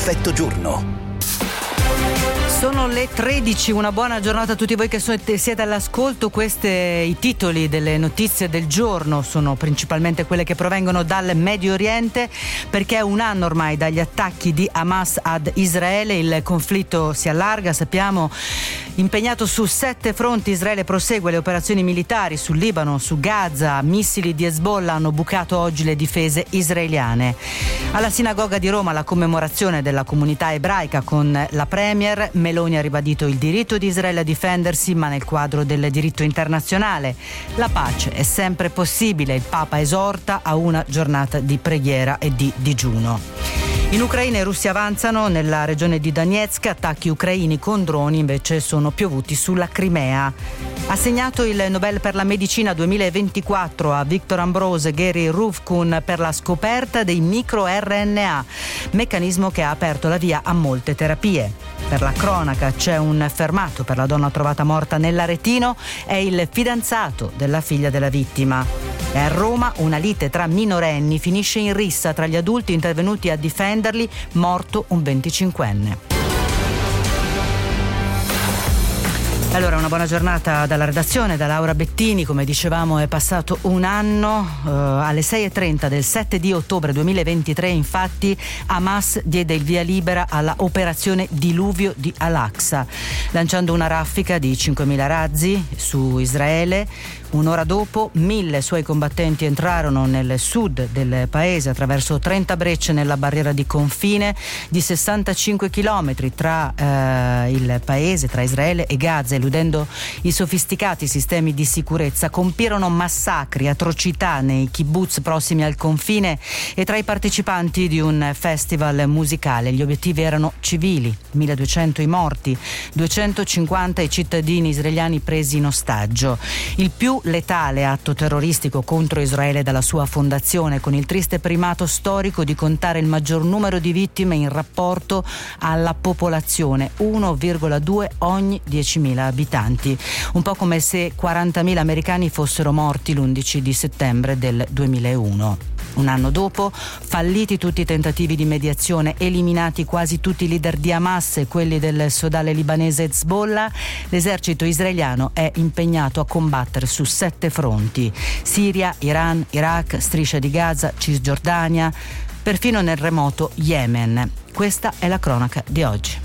perfetto giorno. Sono le 13, una buona giornata a tutti voi che siete all'ascolto. Questi i titoli delle notizie del giorno, sono principalmente quelle che provengono dal Medio Oriente, perché è un anno ormai dagli attacchi di Hamas ad Israele, il conflitto si allarga, sappiamo, impegnato su 7 fronti. Israele prosegue le operazioni militari sul Libano, su Gaza, missili di Hezbollah hanno bucato oggi le difese israeliane. Alla sinagoga di Roma la commemorazione della comunità ebraica con la premier. Meloni ha ribadito il diritto di Israele a difendersi, ma nel quadro del diritto internazionale. La pace è sempre possibile, il Papa esorta a una giornata di preghiera e di digiuno. In Ucraina i russi avanzano nella regione di Donetsk, attacchi ucraini con droni invece sono piovuti sulla Crimea. Assegnato il Nobel per la medicina 2024 a Victor Ambrose Gary Ruvkun per la scoperta dei microRNA, meccanismo che ha aperto la via a molte terapie. Per la cronaca c'è un fermato per la donna trovata morta nell'Aretino, è il fidanzato della figlia della vittima. E a Roma una lite tra minorenni finisce in rissa tra gli adulti intervenuti a difenderli, morto un 25enne. Allora, una buona giornata dalla redazione, da Laura Bettini. Come dicevamo, è passato un anno. Alle 6:30 del 7 di ottobre 2023, infatti, Hamas diede il via libera alla operazione Diluvio di Al-Aqsa, lanciando una raffica di 5.000 razzi su Israele. Un'ora dopo, 1.000 suoi combattenti entrarono nel sud del paese attraverso 30 brecce nella barriera di confine di 65 chilometri tra il paese, tra Israele e Gaza, eludendo i sofisticati sistemi di sicurezza. Compirono massacri, atrocità nei kibbutz prossimi al confine e tra i partecipanti di un festival musicale. Gli obiettivi erano civili, 1.200 i morti, 250 i cittadini israeliani presi in ostaggio. Il più letale atto terroristico contro Israele dalla sua fondazione, con il triste primato storico di contare il maggior numero di vittime in rapporto alla popolazione, 1,2 ogni 10.000 abitanti, un po' come se 40.000 americani fossero morti l'11 di settembre del 2001. Un anno dopo, falliti tutti i tentativi di mediazione, eliminati quasi tutti i leader di Hamas e quelli del sodale libanese Hezbollah, l'esercito israeliano è impegnato a combattere su 7 fronti: Siria, Iran, Iraq, Striscia di Gaza, Cisgiordania, perfino nel remoto Yemen. Questa è la cronaca di oggi.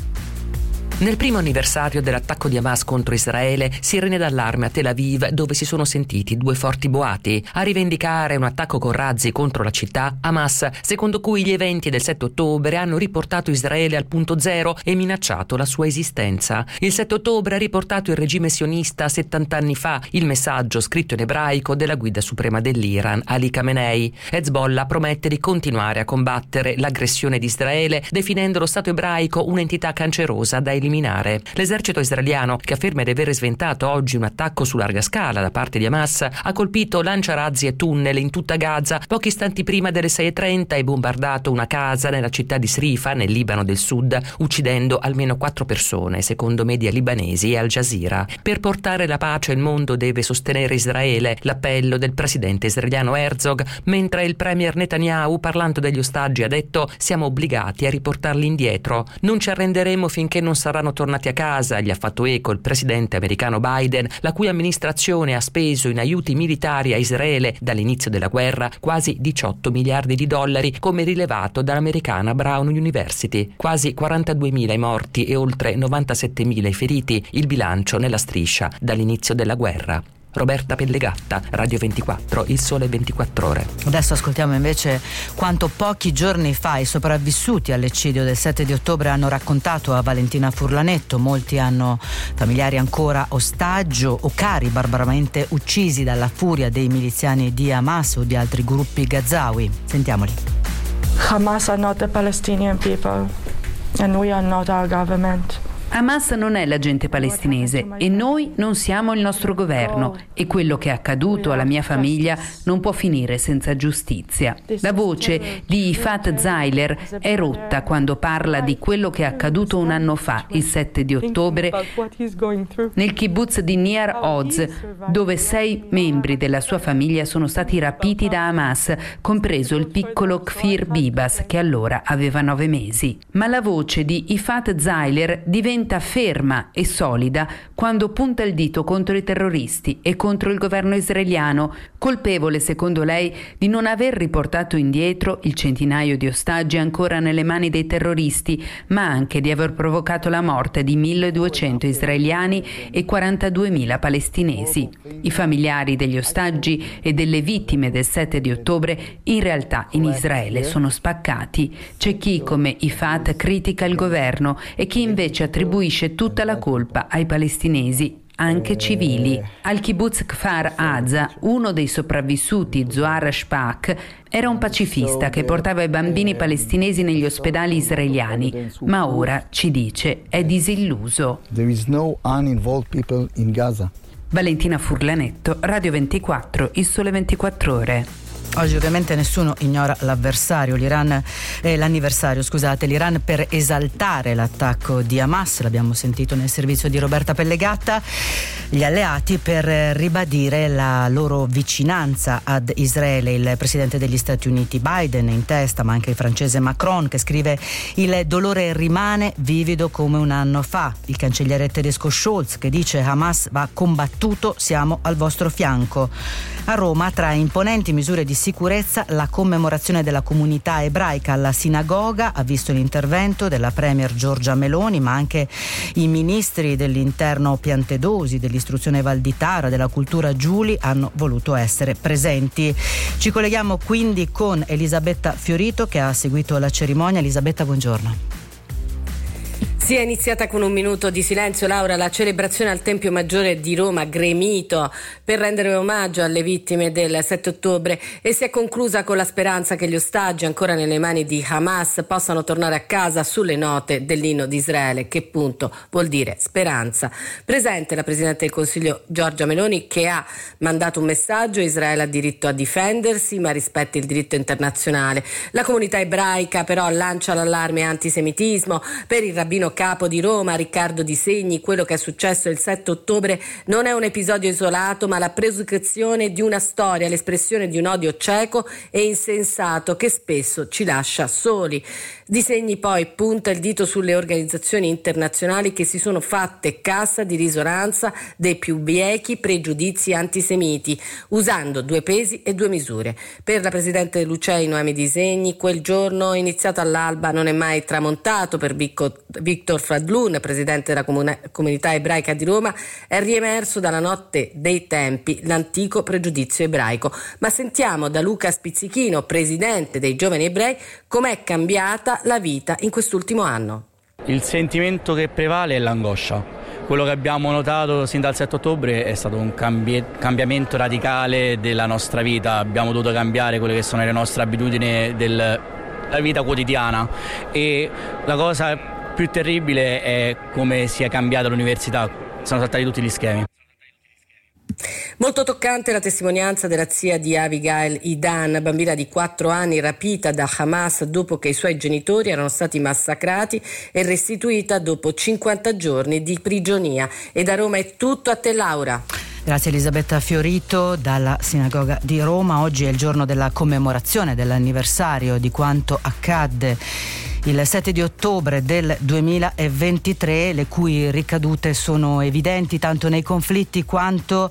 Nel primo anniversario dell'attacco di Hamas contro Israele, sirene d'allarme a Tel Aviv, dove si sono sentiti 2 forti boati. A rivendicare un attacco con razzi contro la città, Hamas, secondo cui gli eventi del 7 ottobre hanno riportato Israele al punto zero e minacciato la sua esistenza. Il 7 ottobre ha riportato il regime sionista 70 anni fa, il messaggio scritto in ebraico della guida suprema dell'Iran, Ali Khamenei. Hezbollah promette di continuare a combattere l'aggressione di Israele, definendo lo Stato ebraico un'entità cancerosa da eliminare. L'esercito israeliano, che afferma di aver sventato oggi un attacco su larga scala da parte di Hamas, ha colpito lanciarazzi e tunnel in tutta Gaza pochi istanti prima delle 6:30 e bombardato una casa nella città di Srifa, nel Libano del Sud, uccidendo almeno 4 persone, secondo media libanesi e Al Jazeera. Per portare la pace il mondo deve sostenere Israele, l'appello del presidente israeliano Herzog, mentre il premier Netanyahu, parlando degli ostaggi, ha detto: siamo obbligati a riportarli indietro, non ci arrenderemo finché non saranno tornati a casa. Gli ha fatto eco il presidente americano Biden, la cui amministrazione ha speso in aiuti militari a Israele dall'inizio della guerra quasi 18 miliardi di dollari, come rilevato dall'americana Brown University. Quasi 42.000 i morti e oltre 97.000 i feriti, il bilancio nella striscia dall'inizio della guerra. Roberta Pellegatta, Radio 24, Il Sole 24 Ore. Adesso ascoltiamo invece quanto pochi giorni fa i sopravvissuti all'eccidio del 7 di ottobre hanno raccontato a Valentina Furlanetto. Molti hanno familiari ancora ostaggio o cari barbaramente uccisi dalla furia dei miliziani di Hamas o di altri gruppi gazawi. Sentiamoli. Hamas are not the Palestinian people and we are not our government. Hamas non è la gente palestinese e noi non siamo il nostro governo, e quello che è accaduto alla mia famiglia non può finire senza giustizia. La voce di Ifat Zeiler è rotta quando parla di quello che è accaduto un anno fa, il 7 di ottobre, nel kibbutz di Nir Oz, dove 6 membri della sua famiglia sono stati rapiti da Hamas, compreso il piccolo Kfir Bibas, che allora aveva 9 mesi. Ma la voce di Ifat Zeiler diventa ferma e solida quando punta il dito contro i terroristi e contro il governo israeliano, colpevole, secondo lei, di non aver riportato indietro il centinaio di ostaggi ancora nelle mani dei terroristi, ma anche di aver provocato la morte di 1.200 israeliani e 42.000 palestinesi. I familiari degli ostaggi e delle vittime del 7 di ottobre in realtà in Israele sono spaccati. C'è chi, come Ifat, critica il governo e chi invece attribuisce tutta la colpa ai palestinesi, anche civili. Al kibbutz Kfar Aza, uno dei sopravvissuti, Zohar Shpak, era un pacifista che portava i bambini palestinesi negli ospedali israeliani, ma ora, ci dice, è disilluso. There is no uninvolved people in Gaza. Valentina Furlanetto, Radio 24, Il Sole 24 Ore. Oggi ovviamente nessuno ignora l'anniversario, l'Iran per esaltare l'attacco di Hamas, l'abbiamo sentito nel servizio di Roberta Pellegatta, gli alleati per ribadire la loro vicinanza ad Israele. Il presidente degli Stati Uniti Biden in testa, ma anche il francese Macron, che scrive: il dolore rimane vivido come un anno fa. Il cancelliere tedesco Scholz, che dice: Hamas va combattuto, siamo al vostro fianco. A Roma, tra imponenti misure di sicurezza, la commemorazione della comunità ebraica alla sinagoga ha visto l'intervento della premier Giorgia Meloni, ma anche i ministri dell'interno Piantedosi, dell'istruzione Valditara, della cultura Giuli hanno voluto essere presenti. Ci colleghiamo quindi con Elisabetta Fiorito, che ha seguito la cerimonia. Elisabetta, buongiorno. Si è iniziata con un minuto di silenzio, Laura, la celebrazione al Tempio Maggiore di Roma, gremito per rendere omaggio alle vittime del 7 ottobre, e si è conclusa con la speranza che gli ostaggi ancora nelle mani di Hamas possano tornare a casa sulle note dell'inno di Israele, che appunto vuol dire speranza. Presente la Presidente del Consiglio Giorgia Meloni, che ha mandato un messaggio: Israele ha diritto a difendersi ma rispetti il diritto internazionale. La comunità ebraica però lancia l'allarme antisemitismo. Per il rabbino capo di Roma, Riccardo Di Segni, quello che è successo il 7 ottobre non è un episodio isolato, ma la prosecuzione di una storia, l'espressione di un odio cieco e insensato che spesso ci lascia soli. Di Segni poi punta il dito sulle organizzazioni internazionali che si sono fatte cassa di risonanza dei più biechi pregiudizi antisemiti, usando 2 pesi e 2 misure. Per la Presidente dell'UCEI, Noemi Di Segni, quel giorno iniziato all'alba non è mai tramontato. Per Victor Fradlun, presidente della comunità ebraica di Roma, è riemerso dalla notte dei tempi l'antico pregiudizio ebraico. Ma sentiamo da Luca Spizzichino, presidente dei giovani ebrei, com'è cambiata la vita in quest'ultimo anno. Il sentimento che prevale è l'angoscia. Quello che abbiamo notato sin dal 7 ottobre è stato un cambiamento radicale della nostra vita. Abbiamo dovuto cambiare quelle che sono le nostre abitudini della vita quotidiana, e la cosa più terribile è come sia cambiata l'università. Sono saltati tutti gli schemi. Molto toccante la testimonianza della zia di Abigail Idan, bambina di 4 anni rapita da Hamas dopo che i suoi genitori erano stati massacrati e restituita dopo 50 giorni di prigionia. E da Roma è tutto, a te Laura. Grazie Elisabetta Fiorito dalla Sinagoga di Roma. Oggi è il giorno della commemorazione dell'anniversario di quanto accadde il 7 di ottobre del 2023, le cui ricadute sono evidenti tanto nei conflitti quanto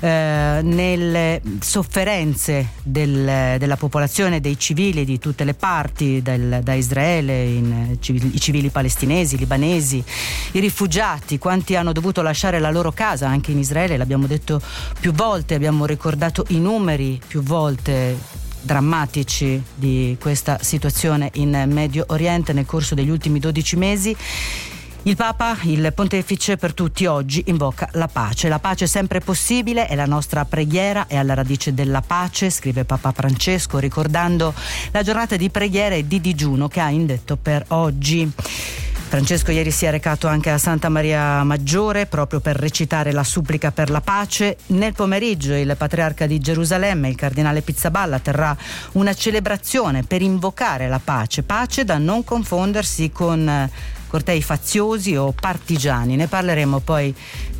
nelle sofferenze della popolazione, dei civili di tutte le parti, da Israele, i civili palestinesi, libanesi, i rifugiati, quanti hanno dovuto lasciare la loro casa anche in Israele. L'abbiamo detto più volte, abbiamo ricordato i numeri più volte drammatici di questa situazione in Medio Oriente nel corso degli ultimi 12 mesi. Il Papa, il Pontefice, per tutti oggi invoca la pace. La pace è sempre possibile, è la nostra preghiera, è alla radice della pace, scrive Papa Francesco, ricordando la giornata di preghiera e di digiuno che ha indetto per oggi. Francesco ieri si è recato anche a Santa Maria Maggiore proprio per recitare la supplica per la pace. Nel pomeriggio il patriarca di Gerusalemme, il cardinale Pizzaballa, terrà una celebrazione per invocare la pace da non confondersi con cortei faziosi o partigiani. Ne parleremo poi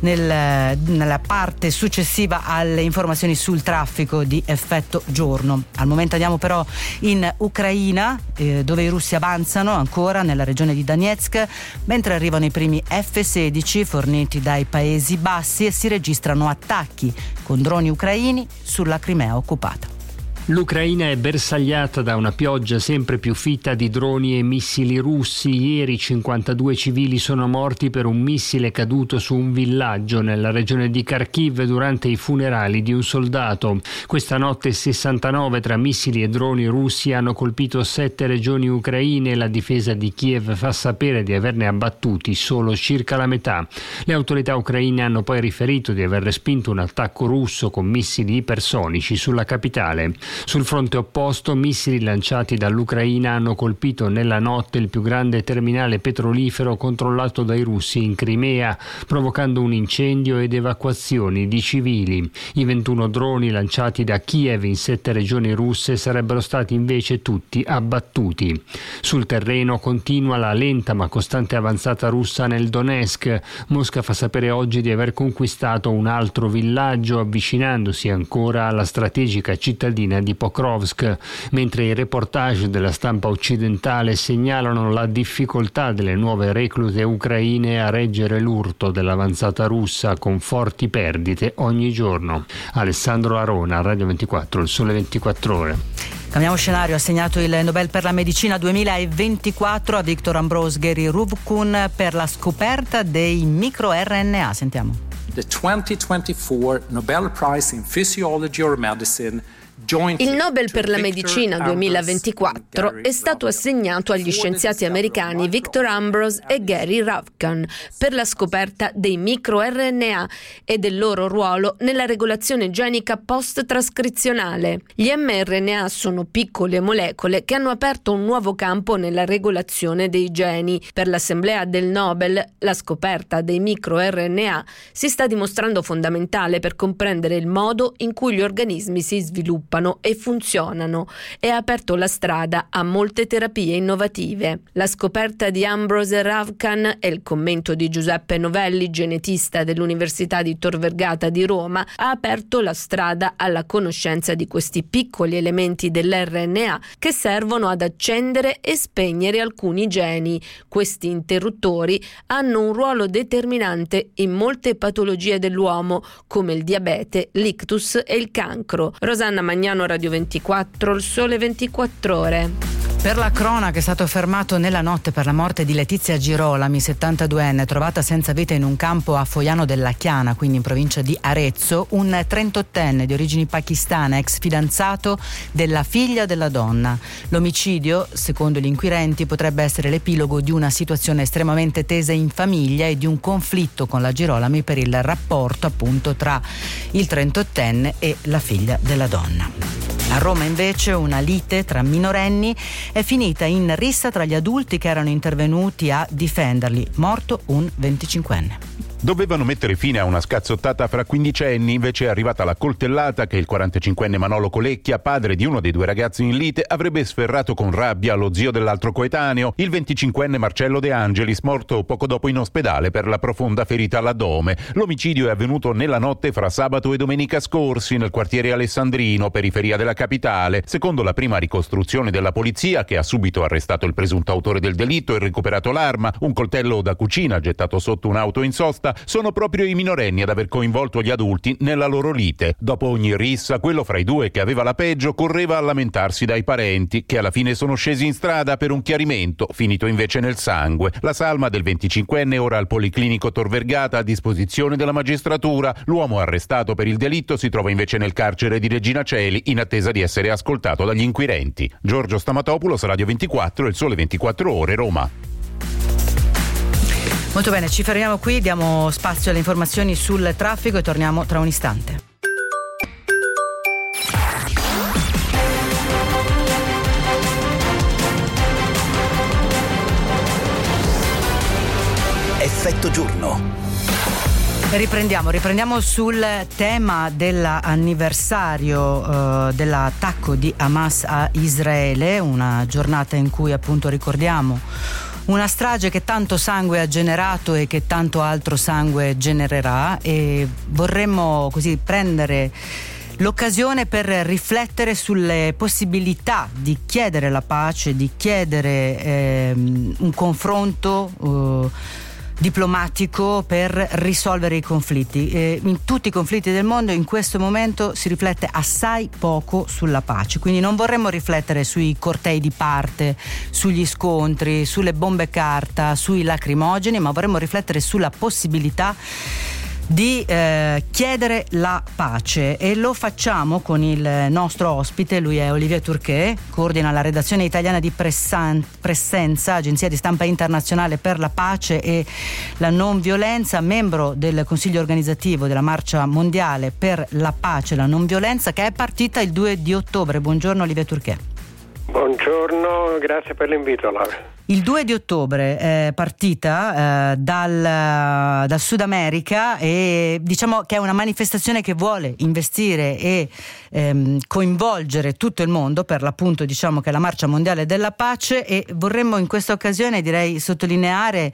nella parte successiva alle informazioni sul traffico di effetto giorno. Al momento andiamo però in Ucraina, dove i russi avanzano ancora nella regione di Donetsk, mentre arrivano i primi F-16 forniti dai Paesi Bassi e si registrano attacchi con droni ucraini sulla Crimea occupata. L'Ucraina è bersagliata da una pioggia sempre più fitta di droni e missili russi. Ieri 52 civili sono morti per un missile caduto su un villaggio nella regione di Kharkiv durante i funerali di un soldato. Questa notte 69 tra missili e droni russi hanno colpito 7 regioni ucraine e la difesa di Kiev fa sapere di averne abbattuti solo circa la metà. Le autorità ucraine hanno poi riferito di aver respinto un attacco russo con missili ipersonici sulla capitale. Sul fronte opposto, missili lanciati dall'Ucraina hanno colpito nella notte il più grande terminale petrolifero controllato dai russi in Crimea, provocando un incendio ed evacuazioni di civili. I 21 droni lanciati da Kiev in 7 regioni russe sarebbero stati invece tutti abbattuti. Sul terreno continua la lenta ma costante avanzata russa nel Donetsk. Mosca fa sapere oggi di aver conquistato un altro villaggio, avvicinandosi ancora alla strategica cittadina di Pokrovsk, mentre i reportage della stampa occidentale segnalano la difficoltà delle nuove reclute ucraine a reggere l'urto dell'avanzata russa con forti perdite ogni giorno. Alessandro Arona, Radio 24, il Sole 24 Ore. Cambiamo scenario, assegnato il Nobel per la medicina 2024 a Viktor Ambros Gary Ruvkun per la scoperta dei microRNA. Sentiamo. The 2024 Nobel Prize in Physiology or Medicine. Il Nobel per la medicina 2024 è stato assegnato agli scienziati americani Victor Ambros e Gary Ruvkun per la scoperta dei microRNA e del loro ruolo nella regolazione genica post-trascrizionale. Gli mRNA sono piccole molecole che hanno aperto un nuovo campo nella regolazione dei geni. Per l'Assemblea del Nobel, la scoperta dei microRNA si sta dimostrando fondamentale per comprendere il modo in cui gli organismi si sviluppano e funzionano e ha aperto la strada a molte terapie innovative. La scoperta di Ambros e Ruvkun e il commento di Giuseppe Novelli, genetista dell'Università di Tor Vergata di Roma, ha aperto la strada alla conoscenza di questi piccoli elementi dell'RNA che servono ad accendere e spegnere alcuni geni. Questi interruttori hanno un ruolo determinante in molte patologie dell'uomo, come il diabete, l'ictus e il cancro. Rosanna Magnano, Radio 24, il Sole 24 Ore. Per la cronaca è stato fermato nella notte per la morte di Letizia Girolami, 72enne, trovata senza vita in un campo a Foiano della Chiana, quindi in provincia di Arezzo, un 38enne di origini pakistane, ex fidanzato della figlia della donna. L'omicidio, secondo gli inquirenti, potrebbe essere l'epilogo di una situazione estremamente tesa in famiglia e di un conflitto con la Girolami per il rapporto appunto tra il 38enne e la figlia della donna. A Roma invece una lite tra minorenni è finita in rissa tra gli adulti che erano intervenuti a difenderli. Morto un 25enne. Dovevano mettere fine a una scazzottata fra quindicenni, invece è arrivata la coltellata che il 45enne Manolo Colecchia, padre di uno dei due ragazzi in lite, avrebbe sferrato con rabbia allo zio dell'altro coetaneo, il 25enne Marcello De Angelis, morto poco dopo in ospedale per la profonda ferita all'addome. L'omicidio è avvenuto nella notte fra sabato e domenica scorsi nel quartiere Alessandrino, periferia della capitale. Secondo la prima ricostruzione della polizia, che ha subito arrestato il presunto autore del delitto e recuperato l'arma, un coltello da cucina gettato sotto un'auto in sosta, sono proprio i minorenni ad aver coinvolto gli adulti nella loro lite. Dopo ogni rissa, quello fra i due che aveva la peggio correva a lamentarsi dai parenti, che alla fine sono scesi in strada per un chiarimento, finito invece nel sangue. La salma del 25enne ora al Policlinico Tor Vergata a disposizione della magistratura. L'uomo arrestato per il delitto si trova invece nel carcere di Regina Coeli in attesa di essere ascoltato dagli inquirenti. Giorgio Stamatopoulos, Radio 24, Il Sole 24 Ore, Roma. Molto bene, ci fermiamo qui, diamo spazio alle informazioni sul traffico e torniamo tra un istante. Effetto giorno. Riprendiamo sul tema dell'anniversario dell'attacco di Hamas a Israele, una giornata in cui appunto ricordiamo una strage che tanto sangue ha generato e che tanto altro sangue genererà, e vorremmo così prendere l'occasione per riflettere sulle possibilità di chiedere la pace, di chiedere un confronto diplomatico per risolvere i conflitti. In tutti i conflitti del mondo in questo momento si riflette assai poco sulla pace, quindi non vorremmo riflettere sui cortei di parte, sugli scontri, sulle bombe carta, sui lacrimogeni, ma vorremmo riflettere sulla possibilità di chiedere la pace, e lo facciamo con il nostro ospite. Lui è Olivier Turquet, coordina la redazione italiana di Presenza, agenzia di stampa internazionale per la pace e la non violenza, membro del consiglio organizzativo della Marcia Mondiale per la pace e la non violenza, che è partita il 2 di ottobre. Buongiorno Olivier Turquet. Buongiorno, grazie per l'invito, Laura. Il 2 di ottobre è partita dal Sud America, e diciamo che è una manifestazione che vuole investire e coinvolgere tutto il mondo. Per l'appunto diciamo che è la Marcia Mondiale della Pace, e vorremmo in questa occasione sottolineare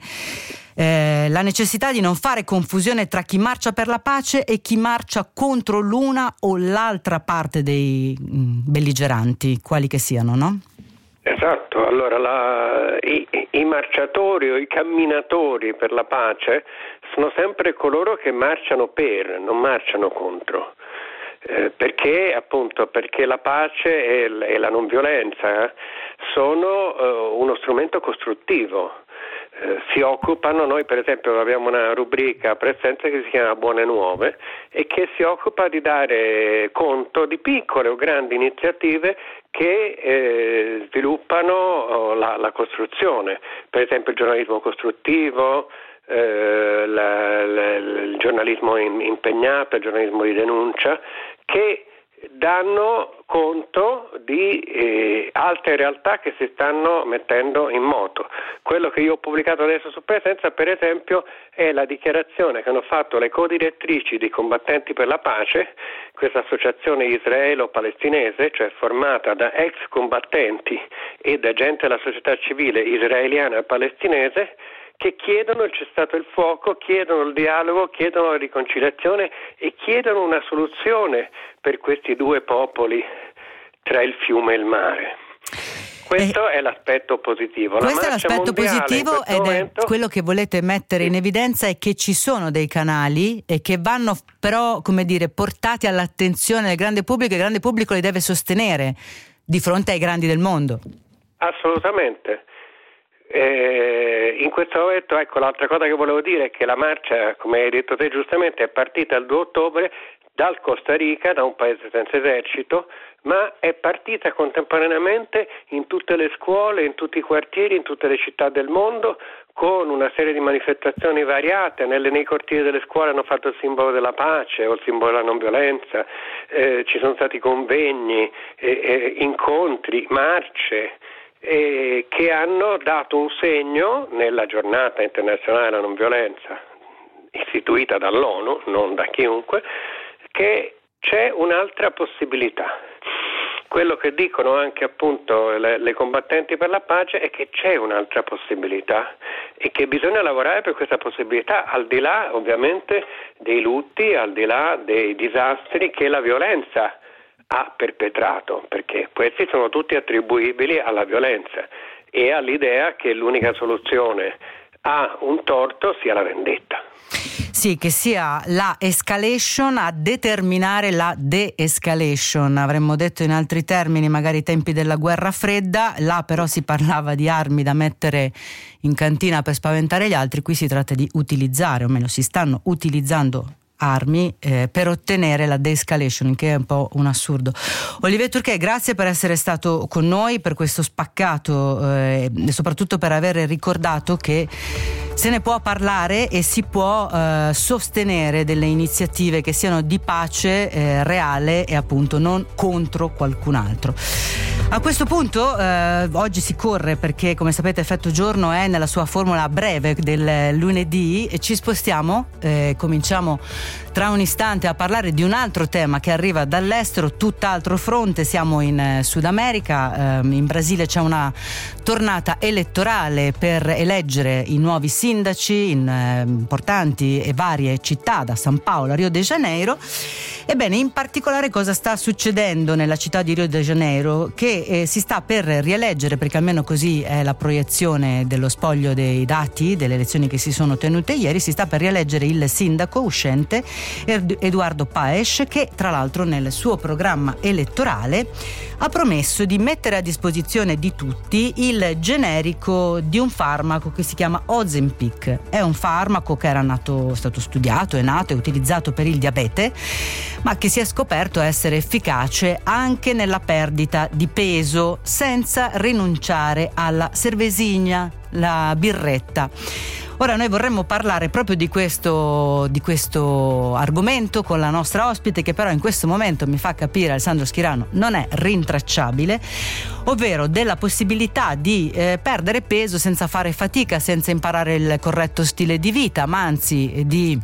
la necessità di non fare confusione tra chi marcia per la pace e chi marcia contro l'una o l'altra parte dei belligeranti, quali che siano, no? Esatto, allora i marciatori o i camminatori per la pace sono sempre coloro che marciano per, non marciano contro. Perché la pace e la non violenza sono uno strumento costruttivo. Si occupano, noi per esempio abbiamo una rubrica a Presenza che si chiama Buone Nuove e che si occupa di dare conto di piccole o grandi iniziative che sviluppano la costruzione, per esempio il giornalismo costruttivo, il giornalismo impegnato, il giornalismo di denuncia, che danno conto di altre realtà che si stanno mettendo in moto. Quello che io ho pubblicato adesso su Presenza, per esempio, è la dichiarazione che hanno fatto le codirettrici di Combattenti per la Pace, questa associazione israelo-palestinese, cioè formata da ex combattenti e da gente della società civile israeliana e palestinese, che chiedono il cessato il fuoco, chiedono il dialogo, chiedono la riconciliazione e chiedono una soluzione per questi due popoli tra il fiume e il mare. Questo è l'aspetto positivo. Questo è l'aspetto positivo, ed è quello che volete mettere in evidenza, è che ci sono dei canali e che vanno però, come dire, portati all'attenzione del grande pubblico, e il grande pubblico li deve sostenere di fronte ai grandi del mondo. Assolutamente. In questo momento, ecco, l'altra cosa che volevo dire è che la marcia, come hai detto te giustamente, è partita il 2 ottobre dal Costa Rica, da un paese senza esercito, ma è partita contemporaneamente in tutte le scuole, in tutti i quartieri, in tutte le città del mondo, con una serie di manifestazioni variate. Nei cortili delle scuole hanno fatto il simbolo della pace o il simbolo della non violenza, ci sono stati convegni, incontri, marce, che hanno dato un segno nella giornata internazionale della non violenza istituita dall'ONU, non da chiunque, che c'è un'altra possibilità. Quello che dicono anche appunto le combattenti per la pace è che c'è un'altra possibilità e che bisogna lavorare per questa possibilità, al di là ovviamente dei lutti, al di là dei disastri che la violenza ha perpetrato, perché questi sono tutti attribuibili alla violenza e all'idea che l'unica soluzione a un torto sia la vendetta. Sì, che sia la escalation a determinare la de-escalation, avremmo detto in altri termini, magari i tempi della guerra fredda. Là però si parlava di armi da mettere in cantina per spaventare gli altri, qui si tratta di utilizzare, o meglio si stanno utilizzando armi per ottenere la de-escalation, che è un po' un assurdo. Olivier Turquet, grazie per essere stato con noi, per questo spaccato e soprattutto per aver ricordato che se ne può parlare e si può sostenere delle iniziative che siano di pace reale e appunto non contro qualcun altro. A questo punto oggi si corre perché, come sapete, Effetto Giorno è nella sua formula breve del lunedì e ci spostiamo, cominciamo tra un istante a parlare di un altro tema che arriva dall'estero, tutt'altro fronte. Siamo in Sud America, in Brasile c'è una tornata elettorale per eleggere i nuovi sindaci in importanti e varie città, da San Paolo a Rio de Janeiro. Ebbene, in particolare cosa sta succedendo nella città di Rio de Janeiro? Che si sta per rieleggere, perché almeno così è la proiezione dello spoglio dei dati delle elezioni che si sono tenute ieri, si sta per rieleggere il sindaco uscente Eduardo Paes, che tra l'altro nel suo programma elettorale ha promesso di mettere a disposizione di tutti il generico di un farmaco che si chiama Ozempic. È un farmaco che era stato studiato, è nato e utilizzato per il diabete, ma che si è scoperto essere efficace anche nella perdita di peso senza rinunciare alla cervesina, la birretta. Ora noi vorremmo parlare proprio di questo argomento con la nostra ospite, che però in questo momento mi fa capire, Alessandro Schirano, non è rintracciabile, ovvero della possibilità di perdere peso senza fare fatica, senza imparare il corretto stile di vita, ma anzi di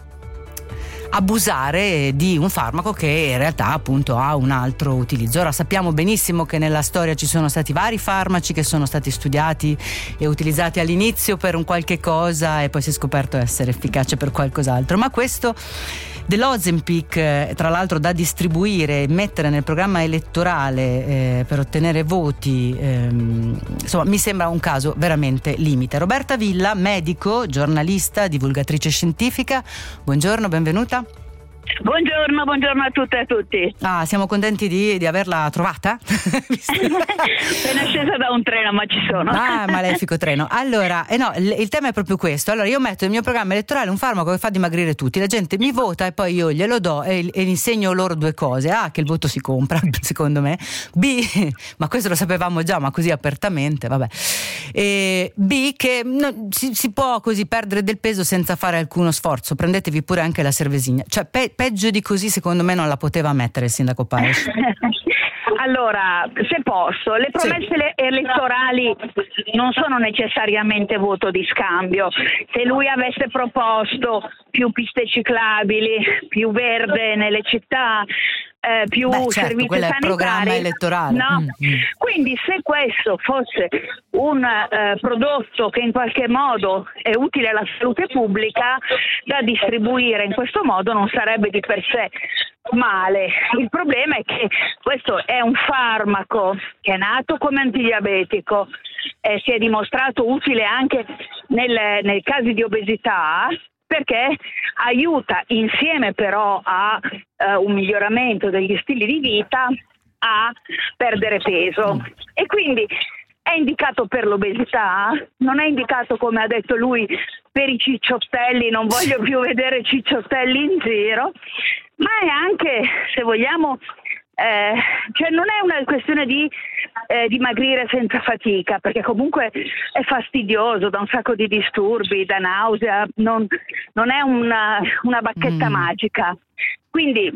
abusare di un farmaco che in realtà appunto ha un altro utilizzo. Ora sappiamo benissimo che nella storia ci sono stati vari farmaci che sono stati studiati e utilizzati all'inizio per un qualche cosa e poi si è scoperto essere efficace per qualcos'altro, ma questo dell'Ozempic, tra l'altro da distribuire e mettere nel programma elettorale per ottenere voti, insomma mi sembra un caso veramente limite. Roberta Villa, medico, giornalista, divulgatrice scientifica, buongiorno, benvenuta. Buongiorno a tutte e a tutti. Siamo contenti di averla trovata. Appena scesa da un treno, ma ci sono. Malefico treno. Allora, no, il tema è proprio questo. Allora, io metto nel mio programma elettorale un farmaco che fa dimagrire tutti. La gente mi vota e poi io glielo do e insegno loro due cose. A, che il voto si compra, secondo me. B, ma questo lo sapevamo già, ma così apertamente, vabbè. E B, che si può così perdere del peso senza fare alcuno sforzo. Prendetevi pure anche la cervesina. Cioè, peggio di così secondo me non la poteva mettere il sindaco Paes. Allora, se posso, le promesse elettorali non sono necessariamente voto di scambio. Se lui avesse proposto più piste ciclabili, più verde nelle città, più servizi quello sanitari, è il programma elettorale. No? Quindi se questo fosse un prodotto che in qualche modo è utile alla salute pubblica, da distribuire in questo modo non sarebbe di per sé male. Il problema è che questo è un farmaco che è nato come antidiabetico, si è dimostrato utile anche nei casi di obesità, perché aiuta, insieme però a un miglioramento degli stili di vita, a perdere peso. E quindi è indicato per l'obesità, non è indicato, come ha detto lui, per i cicciottelli, non voglio più vedere cicciottelli in giro, ma è anche, se vogliamo, cioè non è una questione di dimagrire senza fatica, perché comunque è fastidioso, da un sacco di disturbi, da nausea, non è una bacchetta magica. Quindi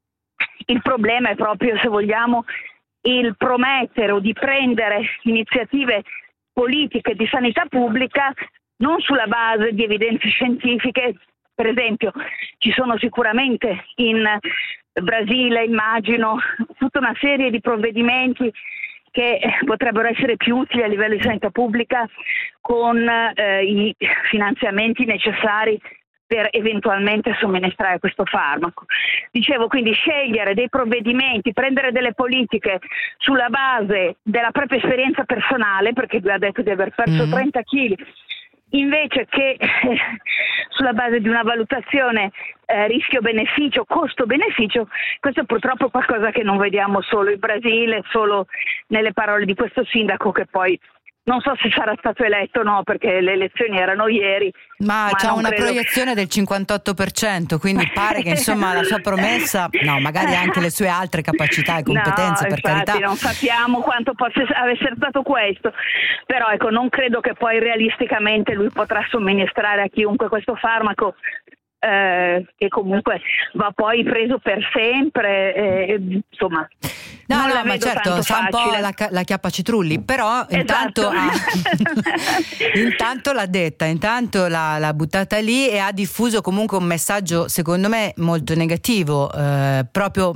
il problema è proprio, se vogliamo, il promettere o di prendere iniziative politiche di sanità pubblica non sulla base di evidenze scientifiche. Per esempio, ci sono sicuramente in Brasile, immagino, tutta una serie di provvedimenti che potrebbero essere più utili a livello di sanità pubblica, con i finanziamenti necessari per eventualmente somministrare questo farmaco. Dicevo, quindi scegliere dei provvedimenti, prendere delle politiche sulla base della propria esperienza personale, perché lui ha detto di aver perso 30 kg, invece che sulla base di una valutazione rischio-beneficio, costo-beneficio. Questo è purtroppo qualcosa che non vediamo solo in Brasile, solo nelle parole di questo sindaco, che poi non so se sarà stato eletto o no, perché le elezioni erano ieri. Ma c'ha una proiezione del 58%, quindi pare che insomma la sua promessa, no, magari anche le sue altre capacità e competenze, per carità. Non sappiamo quanto possa essere stato questo, però ecco, non credo che poi realisticamente lui potrà somministrare a chiunque questo farmaco, che comunque va poi preso per sempre, insomma. No, non la ma vedo certo, tanto sa un po' facile. la chiappacitrulli, però Esatto. intanto l'ha detta, intanto l'ha buttata lì e ha diffuso comunque un messaggio secondo me molto negativo, proprio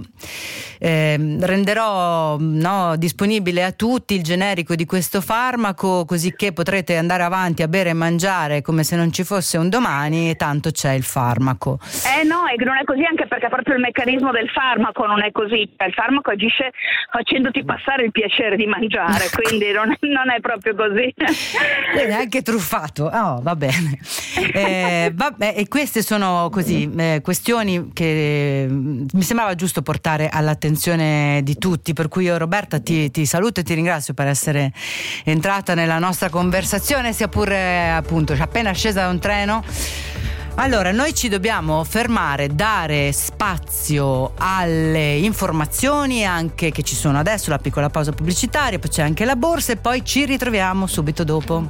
renderò disponibile a tutti il generico di questo farmaco, così che potrete andare avanti a bere e mangiare come se non ci fosse un domani, e tanto c'è il farmaco. No, e non è così, anche perché proprio il meccanismo del farmaco non è così. Il farmaco agisce facendoti passare il piacere di mangiare, quindi non è proprio così. È anche truffato. Va bene. E queste sono così questioni che mi sembrava giusto portare all'attenzione di tutti, per cui io, Roberta, ti saluto e ti ringrazio per essere entrata nella nostra conversazione, sia pure appunto appena scesa da un treno. Allora, noi ci dobbiamo fermare, dare spazio alle informazioni anche che ci sono adesso, la piccola pausa pubblicitaria, poi c'è anche la borsa e poi ci ritroviamo subito dopo.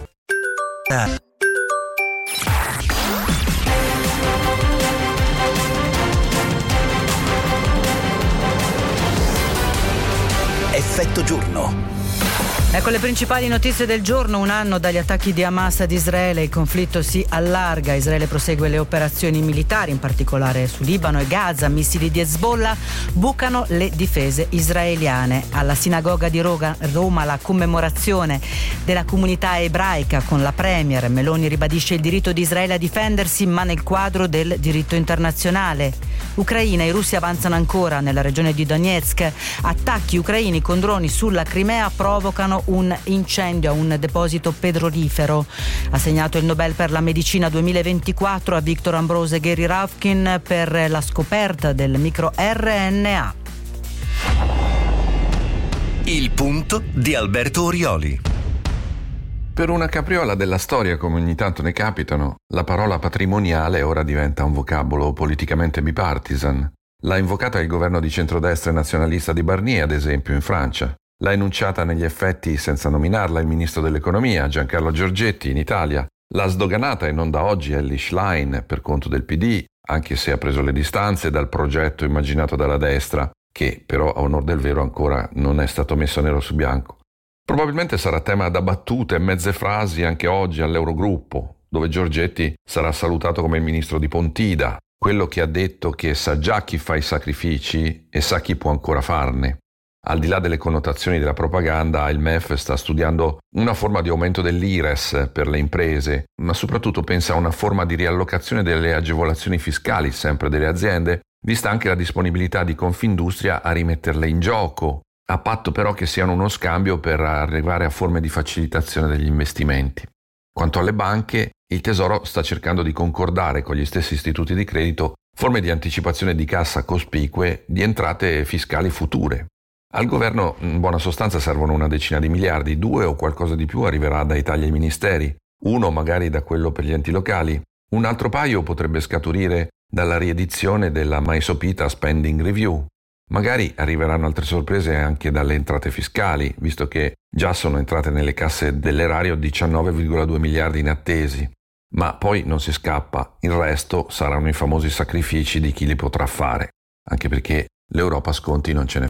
Effetto giorno. Ecco le principali notizie del giorno. Un anno dagli attacchi di Hamas ad Israele, il conflitto si allarga. Israele prosegue le operazioni militari, in particolare su Libano e Gaza. Missili di Hezbollah bucano le difese israeliane. Alla sinagoga di Roma la commemorazione della comunità ebraica con la premier. Meloni ribadisce il diritto di Israele a difendersi, ma nel quadro del diritto internazionale. Ucraina, i russi avanzano ancora nella regione di Donetsk. Attacchi ucraini con droni sulla Crimea provocano un incendio a un deposito petrolifero. Assegnato il Nobel per la medicina 2024 a Victor Ambrose e Gary Ruvkun per la scoperta del microRNA. Il punto di Alberto Orioli. Per una capriola della storia, come ogni tanto ne capitano, la parola patrimoniale ora diventa un vocabolo politicamente bipartisan. L'ha invocata il governo di centrodestra e nazionalista di Barnier, ad esempio, in Francia. L'ha enunciata negli effetti, senza nominarla, il ministro dell'economia, Giancarlo Giorgetti, in Italia. L'ha sdoganata, e non da oggi, Elly Schlein, per conto del PD, anche se ha preso le distanze dal progetto immaginato dalla destra, che però, a onor del vero, ancora non è stato messo nero su bianco. Probabilmente sarà tema da battute e mezze frasi anche oggi all'Eurogruppo, dove Giorgetti sarà salutato come il ministro di Pontida, quello che ha detto che sa già chi fa i sacrifici e sa chi può ancora farne. Al di là delle connotazioni della propaganda, il MEF sta studiando una forma di aumento dell'IRES per le imprese, ma soprattutto pensa a una forma di riallocazione delle agevolazioni fiscali, sempre delle aziende, vista anche la disponibilità di Confindustria a rimetterle in gioco, a patto però che siano uno scambio per arrivare a forme di facilitazione degli investimenti. Quanto alle banche, il Tesoro sta cercando di concordare con gli stessi istituti di credito forme di anticipazione di cassa cospicue di entrate fiscali future. Al governo, in buona sostanza, servono una decina di miliardi, 2 o qualcosa di più arriverà dai tagli ai ministeri, 1 magari da quello per gli enti locali, un altro paio potrebbe scaturire dalla riedizione della mai sopita Spending Review. Magari arriveranno altre sorprese anche dalle entrate fiscali, visto che già sono entrate nelle casse dell'erario 19,2 miliardi inattesi. Ma poi non si scappa, il resto saranno i famosi sacrifici di chi li potrà fare, anche perché l'Europa sconti non ce ne